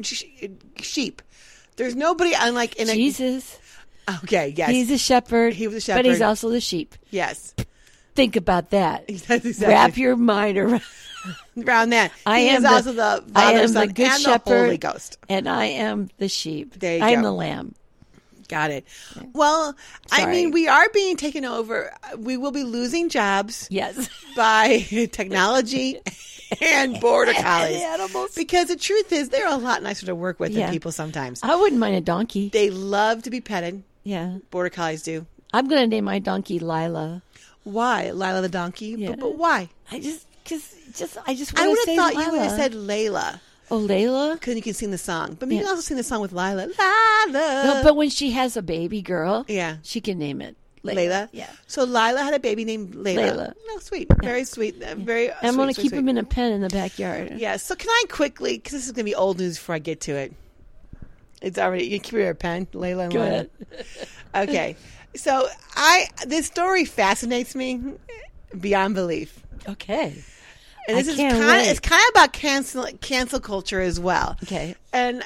sheep. There's nobody unlike in Jesus, Okay, yes. he's a shepherd. He was a but he's shepherd. also the sheep. Yes. Think about that. That's exactly. Wrap your mind around. Around that. I He am is also the I Father, am Son, the good and shepherd, the Holy Ghost. and I am the sheep. There you I am go. the lamb. Got it. Well, I Sorry. mean, we are being taken over. We will be losing jobs Yes. by technology and border collies. animals. Because the truth is, they're a lot nicer to work with Yeah. than people sometimes. I wouldn't mind a donkey. They love to be petted. Yeah. Border collies do. I'm going to name my donkey Lila. Why? Lila the donkey? Yeah. But why? I just want I to would say have thought Lila. you would have said Layla. Oh, Layla? Because you can sing the song. But you Yeah. can also sing the song with Lila. Lila. No, but when she has a baby girl, Yeah. she can name it Layla. Yeah. So Lila had a baby named Layla. Layla. No, sweet. Very sweet. Very I'm going to sweet, keep sweet. him in a pen in the backyard. Yeah. So can I quickly, because this is going to be old news before I get to it. It's already, you keep your pen, Layla and Go Layla. ahead. Okay. So this story fascinates me beyond belief. Okay. And this I is can't kind wait. of, it's kind of about cancel culture as well. Okay. And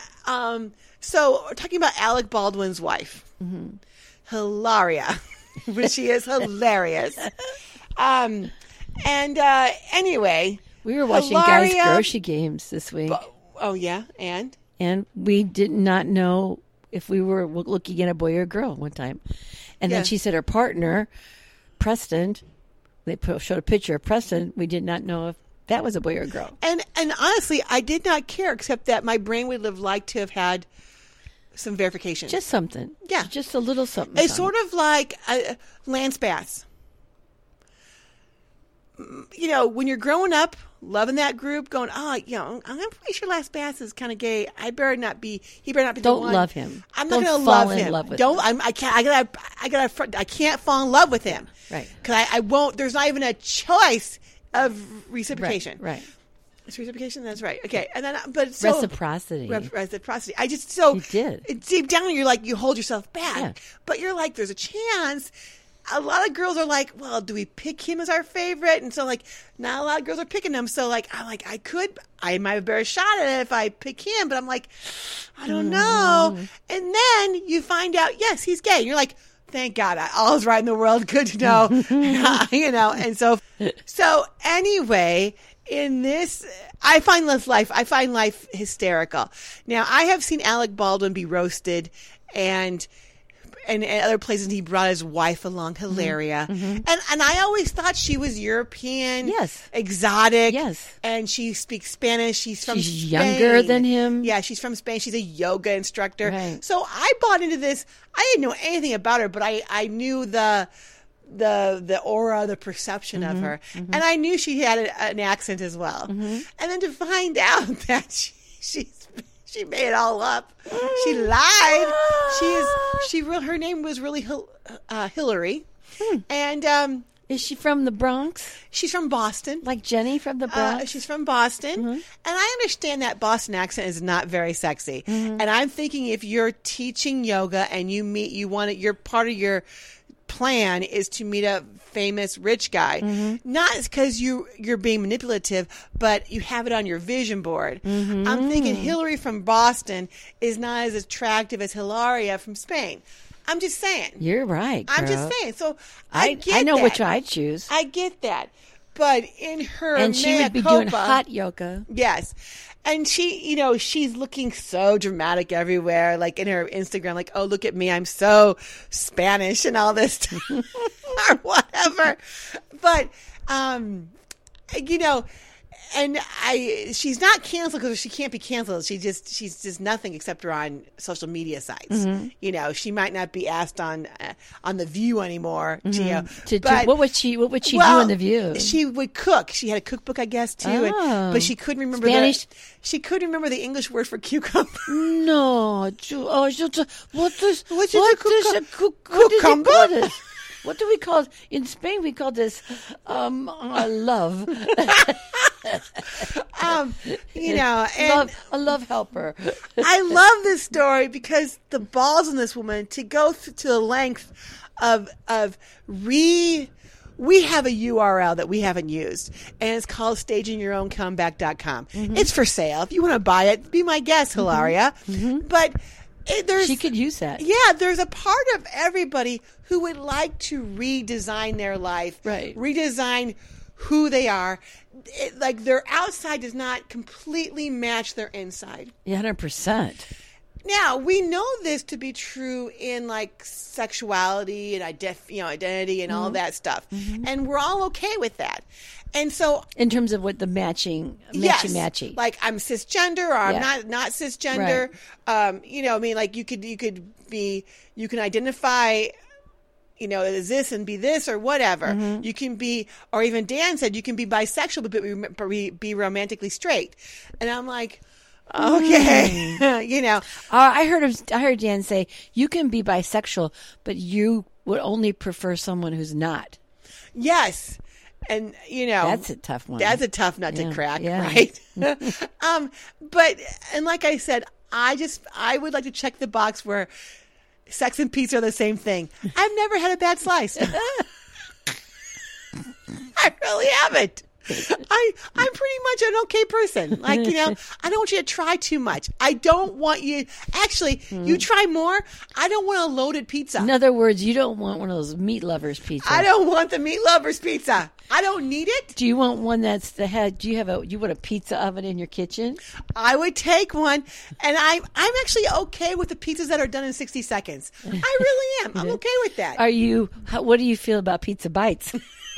so we're talking about Alec Baldwin's wife, Hilaria, but she is hilarious. Anyway, We were watching guys' Hilaria- grocery games this week, Oh yeah, and and we did not know if we were looking at a boy or a girl one time. And Yeah. then she said her partner, Preston, they showed a picture of Preston. We did not know if that was a boy or a girl. and honestly, I did not care, except that my brain would have liked to have had some verification. Just something. Yeah. Just a little something. It's sort of like Lance Bass. You know, when you're growing up, loving that group, going, I'm pretty sure Lance Bass is kind of gay. He better not be the Don't one. love him. I'm not Don't going to fall love in him. love with Don't. him. I can't fall in love with him. Right. Because I won't. There's not even a choice of reciprocation. Right. It's reciprocation. That's right. Okay. And then, but so Reciprocity. reciprocity. I just so You did. deep down. You're like you hold yourself back, Yeah. but you're like there's a chance. A lot of girls are like, well, do we pick him as our favorite? And so like, not a lot of girls are picking him. So like, I'm like, I might have a better shot at it if I pick him. But I'm like, I don't know. And then you find out, yes, he's gay. And you're like, thank God, all's right in the world. Good to know, you know. And so anyway. In this, I find life hysterical. Now, I have seen Alec Baldwin be roasted, and in other places he brought his wife along, Hilaria, and I always thought she was European, Yes. exotic, Yes. and she speaks Spanish. She's from She's Spain. younger than him. Yeah, she's from Spain. She's a yoga instructor. Right. So I bought into this. I didn't know anything about her, but I knew the aura, the perception of her, and I knew she had an accent as well. And then to find out that she made it all up, she lied. Her name was really Hillary, and Is Is she from the Bronx? She's from Boston. Like Jenny from the Bronx? She's from Boston. And I understand that Boston accent is not very sexy. And I'm thinking if you're teaching yoga and you're part of your plan is to meet a famous rich guy, not because you're being manipulative, but you have it on your vision board. I'm thinking Hillary from Boston is not as attractive as Hilaria from Spain. I'm just saying. You're right, girl. I'm just saying. So I know that. which I'd choose. I get that. But in her and she would be doing hot yoga. Yes. And she, she's looking so dramatic everywhere, like in her Instagram, like, oh, look at me, I'm so Spanish and all this stuff, or whatever. But, and she's not canceled because she can't be canceled. She's just nothing except her on social media sites. She might not be asked on The View anymore. What would she do on The View? She would cook. She had a cookbook, I guess, too. But she couldn't remember Spanish. She couldn't remember the English word for cucumber. No, what is cucumber? What do we call it? In Spain, we call this love. And a love helper. I love this story because the balls in this woman to go to the length of we have a URL that we haven't used, and it's called StagingYourOwnComeback.com. It's for sale. If you want to buy it, be my guest, Hilaria. But she could use that. Yeah, there's a part of everybody who would like to redesign their life, right? Redesign who they are. Like their outside does not completely match their inside. 100%. Now, we know this to be true in like sexuality and identity and all that stuff. And we're all okay with that. And so in terms of what the matchy. Like I'm cisgender or I'm not cisgender. Right. Like you can identify as this and be this or whatever. You can be, or even Dan said, you can be bisexual but be romantically straight. And I'm like, okay, I heard Dan say you can be bisexual, but you would only prefer someone who's not. Yes. And, that's a tough one. That's a tough nut to crack, right? But like I said, I would like to check the box where sex and pizza are the same thing. I've never had a bad slice. I really haven't. I'm pretty much an okay person. Like, I don't want you to try too much. I don't want you, actually, you try more. I don't want a loaded pizza. In other words, you don't want one of those meat lovers pizza. I don't want the meat lovers pizza. I don't need it. Do you want one that's you want a pizza oven in your kitchen? I would take one, and I'm actually okay with the pizzas that are done in 60 seconds. I really am. I'm okay with that. What do you feel about pizza bites?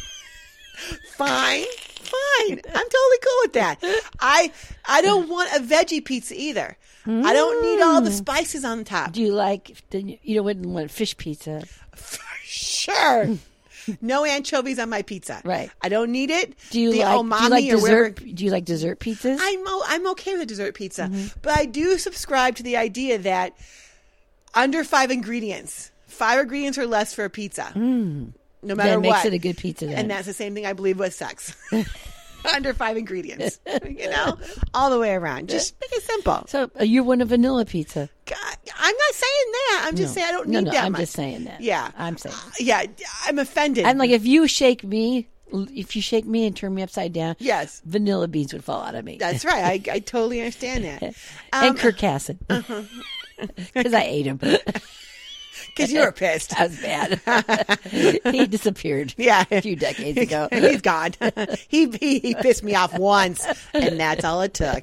Fine. I'm totally cool with that. I don't want a veggie pizza either. I don't need all the spices on top. Do you wouldn't want fish pizza? For sure. No anchovies on my pizza. Right. I don't need it. Do you like dessert? Do you like dessert pizzas? I'm okay with a dessert pizza, but I do subscribe to the idea that under 5 ingredients or less for a pizza. No matter that makes what. it a good pizza then. And that's the same thing I believe with sex. Under 5 ingredients. All the way around. Just make it simple. So you want a vanilla pizza? I'm not saying that. I'm just saying I don't need that I'm much. just saying that. Yeah. I'm saying I'm offended. I'm like, if you shake me and turn me upside down, yes, vanilla beans would fall out of me. That's right. I totally understand that. And Kirk Casson. Because I ate him. Because you were pissed. I was bad. He disappeared a few decades ago. He's gone. He pissed me off once, and that's all it took.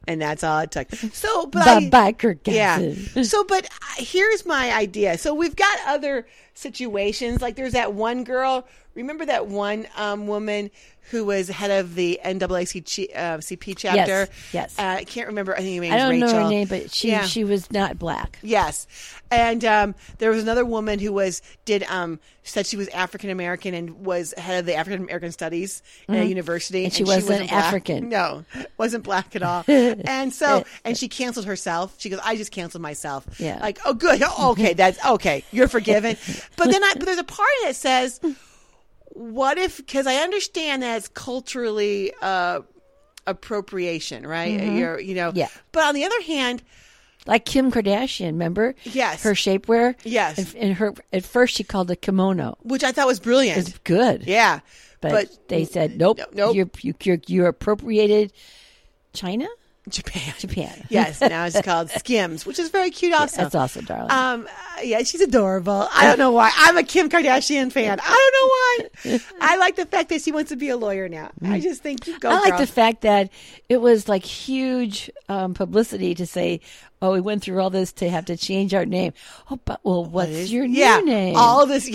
So, but bye, Kirk Casson. Yeah. So, but here's my idea. So we've got other situations. Like there's that one girl. Remember that one woman who was head of the NAACP chapter? Yes. I can't remember. I think her name I don't Rachel. know her name, but she was not black. Yes. And there was another woman who said she was African American and was head of the African American Studies at a university. And she wasn't African. No, wasn't black at all. And so, and she canceled herself. She goes, I just canceled myself. Yeah. Like, oh, good. Oh, okay. That's okay. You're forgiven. But there's a part that says, what if, because I understand that it's culturally appropriation, right? Yeah. But on the other hand, Like Kim Kardashian, remember? Yes. Her shapewear? Yes. And her, at first she called it kimono. which I thought was brilliant. It's good. Yeah. But they said, nope. Nope. You appropriated China? Japan. Yes. Now it's called Skims, which is very cute also. That's also darling. Yeah, she's adorable. I don't know why. I'm a Kim Kardashian fan. I don't know why. I like the fact that she wants to be a lawyer now. I just think you go, I like girl. the fact that it was like huge publicity to say, oh, we went through all this to have to change our name. Oh, but what's your new name? All this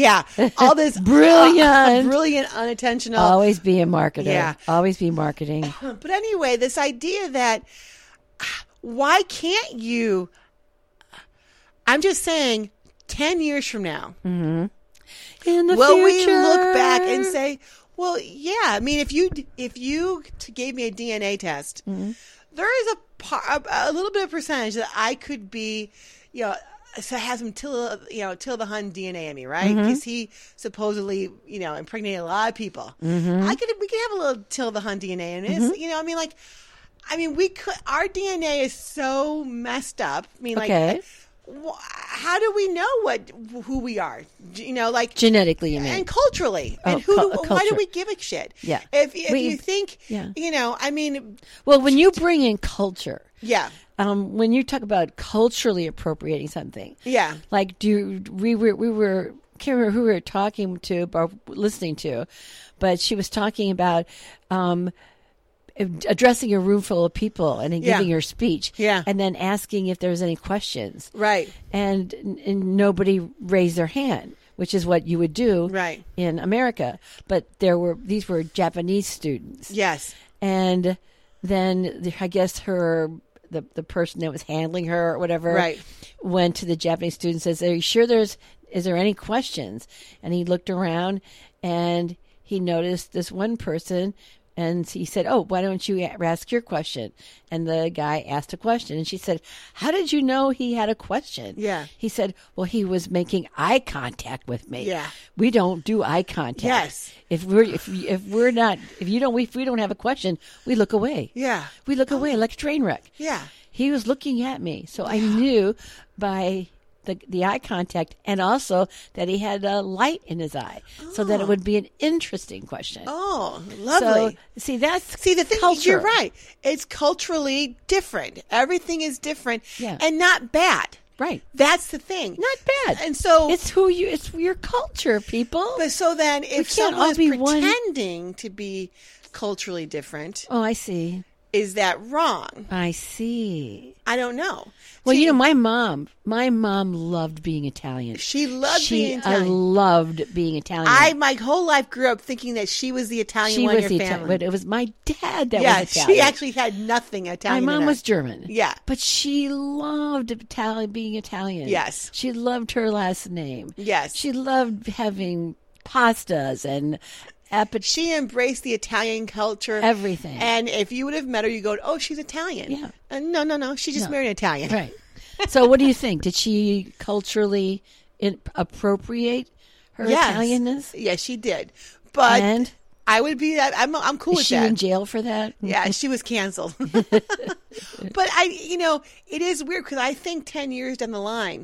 Brilliant. brilliant, unintentional. Always be a marketer. Yeah. Always be marketing. But anyway, this idea that why can't you? I'm just saying, 10 years from now, In the will we future. look back and say, well, yeah, I mean, if you gave me a DNA test, there is a little bit of percentage that I could be, so have some Attila the Hun DNA in me, right? Because he supposedly, impregnated a lot of people. We could have a little Attila the Hun DNA in us. We could. Our DNA is so messed up. Okay. How do we know who we are? Genetically, you mean? And culturally, Oh, and why do culture. we give a shit? Yeah. If you think, yeah. Well, when you bring in culture, yeah, when you talk about culturally appropriating something, yeah, like we were can't remember who we were talking to or listening to, but she was talking about addressing a room full of people and then giving her speech, and then asking if there was any questions, right, and nobody raised their hand, which is what you would do, right, in America. But these were Japanese students, yes, and then I guess the person that was handling her or whatever, right, went to the Japanese student and says, "Are you sure is there any questions?" And he looked around and he noticed this one person. And he said, "Oh, why don't you ask your question?" And the guy asked a question. And she said, "How did you know he had a question?" Yeah. He said, "Well, he was making eye contact with me." Yeah. We don't do eye contact. Yes. If we don't have a question, we look away. Yeah. We look away like a train wreck. Yeah. He was looking at me. So I knew by the eye contact, and also that he had a light in his eye, so that it would be an interesting question. Oh, lovely. So, the thing. Culture. You're right. It's culturally different. Everything is different, Yeah. and not bad. Right. That's the thing. Not bad. And so it's your culture, people. But so then, if can't someone all is be pretending to be culturally different, Oh, I see. is that wrong? I see. I don't know. Well, See, my mom loved being Italian. she loved being I Italian. loved being Italian. My whole life grew up thinking that she was the Italian she one was in the your Italian, family. but it was my dad that Yeah, was Italian. she actually had nothing My Italian. mom in her. was German. Yeah. But she loved being Italian. Yes. She loved her last name. Yes. She loved having pastas and She embraced the Italian culture. everything. And if you would have met her, you go, "Oh, she's Italian." Yeah. No. She just married an Italian. Right. So what do you think? Did she culturally appropriate her Italianness? Yes, she did. But And I would be that. I'm cool is with she that. in jail for that? Yeah, she was canceled. But it is weird because I think 10 years down the line,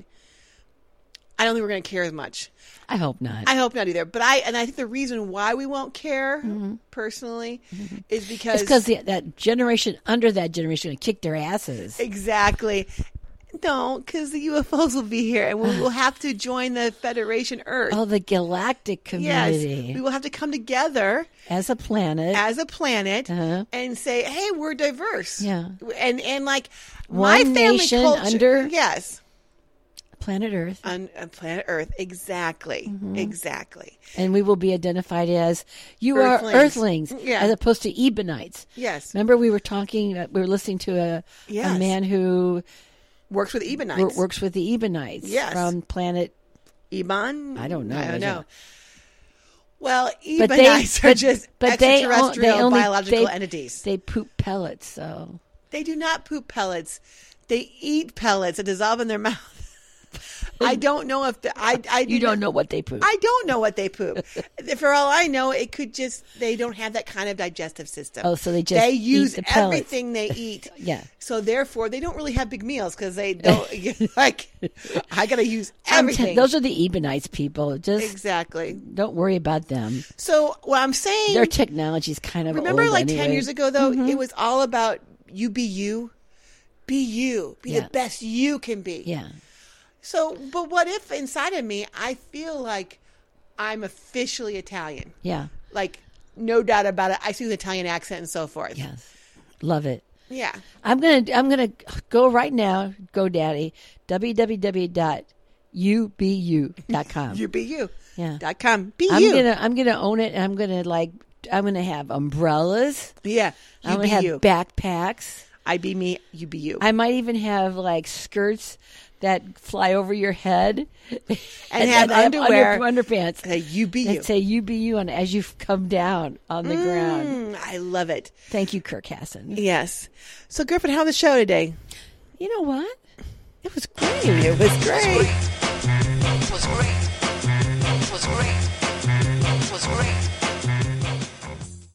I don't think we're going to care as much. I hope not. I hope not either. But I think the reason why we won't care personally is because It's because that generation under that generation going to kick their asses. exactly. No, because the UFOs will be here, and we'll have to join the Federation Earth. Oh, the galactic community. Yes, we will have to come together As a planet. as a planet Uh-huh. and say, "Hey, we're diverse." Yeah. and like One my family nation culture, under- yes, planet Earth. on planet Earth, exactly, Mm-hmm. exactly. And we will be identified as you Earthlings. are Earthlings, Yeah. as opposed to Ebonites. Yes, Remember, we were listening to a Yes. man who works with Ebonites. works with the Ebonites Yes. from planet. Ebon? I don't know. I don't know. Well, But Ebonites are just but they extraterrestrial only- biological they- entities. They poop pellets, so They do not poop pellets. They eat pellets that dissolve in their mouth. I don't know if You don't know what they poop. I don't know what they poop. For all I know, it could just they don't have that kind of digestive system. Oh, so they just use eat the pellets. everything they eat. Yeah. So therefore, they don't really have big meals because they don't like. I gotta use I'm everything. those are the Ebonites people. Just exactly. don't worry about them. So what I'm saying, Their technology is kind of remember old like anyway. 10 years ago though, it was all about you be you, be Yeah. the best you can be. Yeah. So, but what if inside of me, I feel like I'm officially Italian? Yeah. Like, no doubt about it. I see the Italian accent and so forth. Yes. Love it. Yeah. I'm gonna go right now, GoDaddy, www.ubu.com. You be you. Yeah. .com. Be I'm you. gonna own it, and I'm gonna have umbrellas. Yeah. You I'm be gonna have you. backpacks. I be me. You be you. I might even have like skirts that fly over your head, And have I underwear. underpants. You be you. That say "you be you" on as you come down on the ground. I love it. Thank you, Kirk Hassan. Yes. So, Griffin, how was the show today? You know what? It was great. It was great. It was great. It was great. It was great.